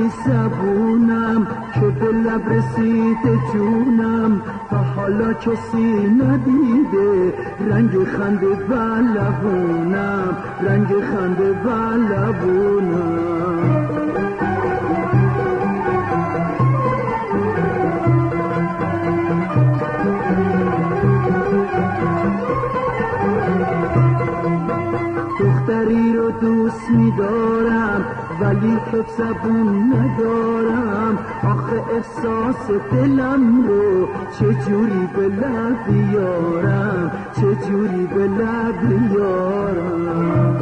بی زبونم که به لب رسید جونم، تا حالا کسی ندیده رنگ خنده و لبونم، رنگ خنده و لبونم. دختری رو دوست می‌دارم ولی حفظ زبون ندارم، آخه احساس دلم رو چجوری به لب بیارم، چجوری به لب بیارم.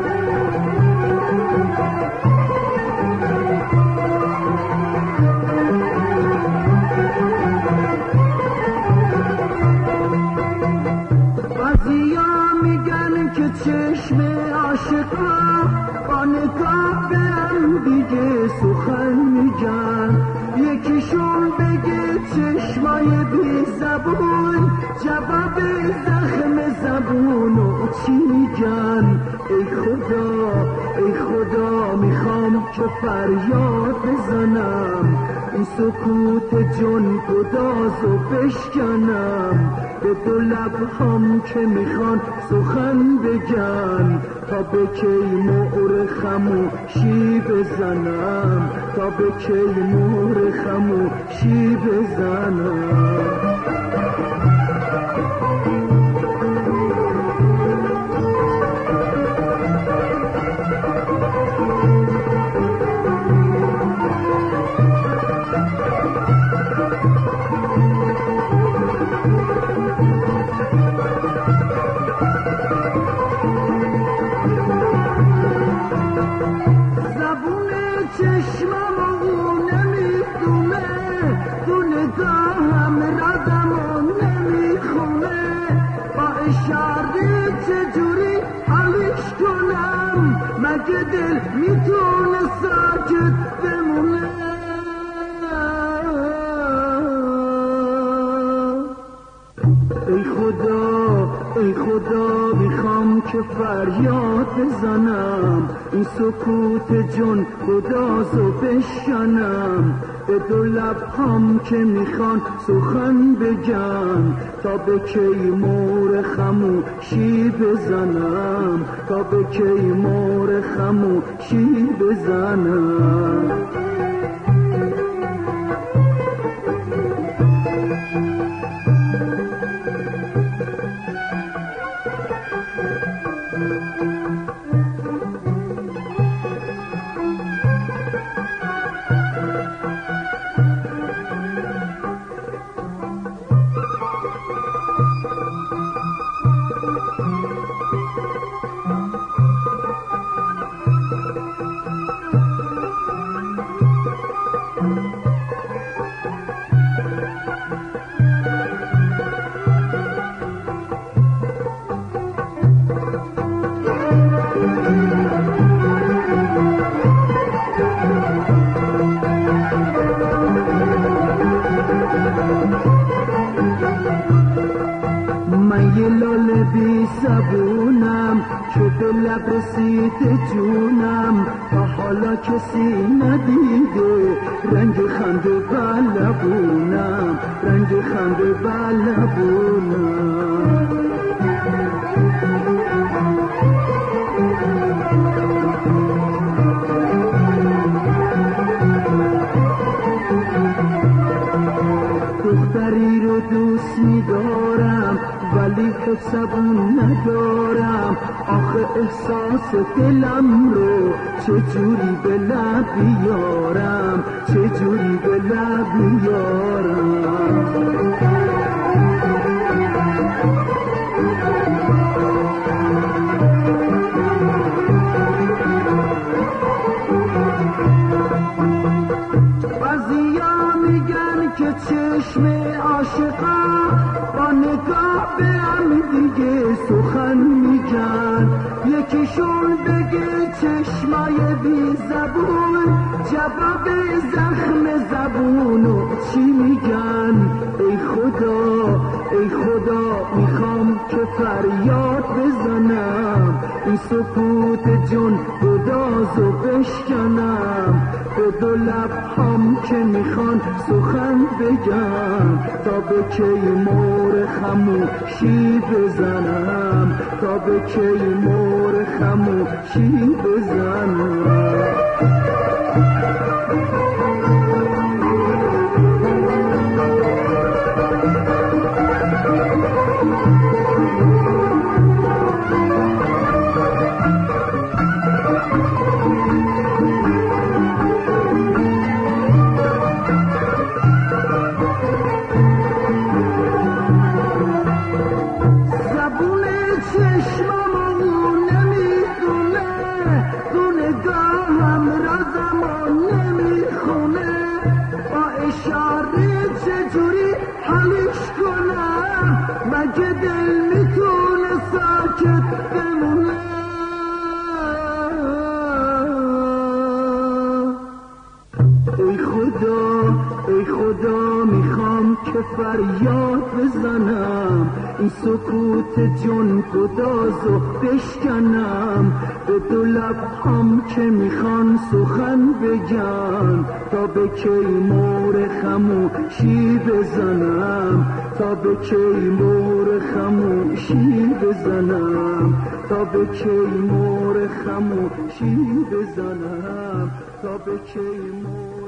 چشم عاشقا با نگاه بهم دیگه سخن میگن، یکیشون بگه چشمای بی زبون جواب زخم زبونو چی میگن. ای خدا ای خدا میخوام که فریاد بزنم، این سکوت جن گدازو بشکنم، به دو لبهام که میخوان سخن بگن، تا به کی مهر خموشی بزنم، تا به کی مهر خموشی بزنم. چشممو نمیدونه، تو نگاهم رازمو نمیخونه، با اشاره چجوری حالش کنم، مگه دل میتونه ساکت بمونه. ای خدا ای خدا میخوام که فریاد بزنم، این سکوت جن گدازو بشکنم، به دو لبهام که میخوان سخن بگن، تا به کی مهر خموشی بزنم، تا به کی مهر خموشی بزنم. من یه لاله بی زبونم که به لب رسید جونم، تا حالا کسی ندیده رنگ خنده و لبونم، رنگ خنده و لبونم. دختری رو دوست می‌دارم ولی حفظ زبون ندارم، آخه احساس دلم رو چجوری به لب بیارم، چجوری به لب بیارم. که چشم عاشقا با نگاه به هم دیگه سخن میگن، یکیشون بگه چشمای بی زبون جواب زخم زبونو چی میگن؟ ای خدا ای خدا میخوام که فریاد بزنم، این سکوت جون گدازو بشکنم، به دو لبهام که میخوان سخن بگم، تا به کی مور خموشی بزنم، تا به کی مور خموشی بزنم. چجوری حلش کنم؟ مگه دل میتونه ساکت بمونه؟ ای خدا ای خدا میخوام که فریاد بزنم، این سکوت جون گدازو بشکنم، به دو لبهام که میخوان سخن بگن، تا به کی مور خموشی بزنم، تا به کی مور خموشی بزنم، تا به کی مور خموشی بزنم، تا به کی مور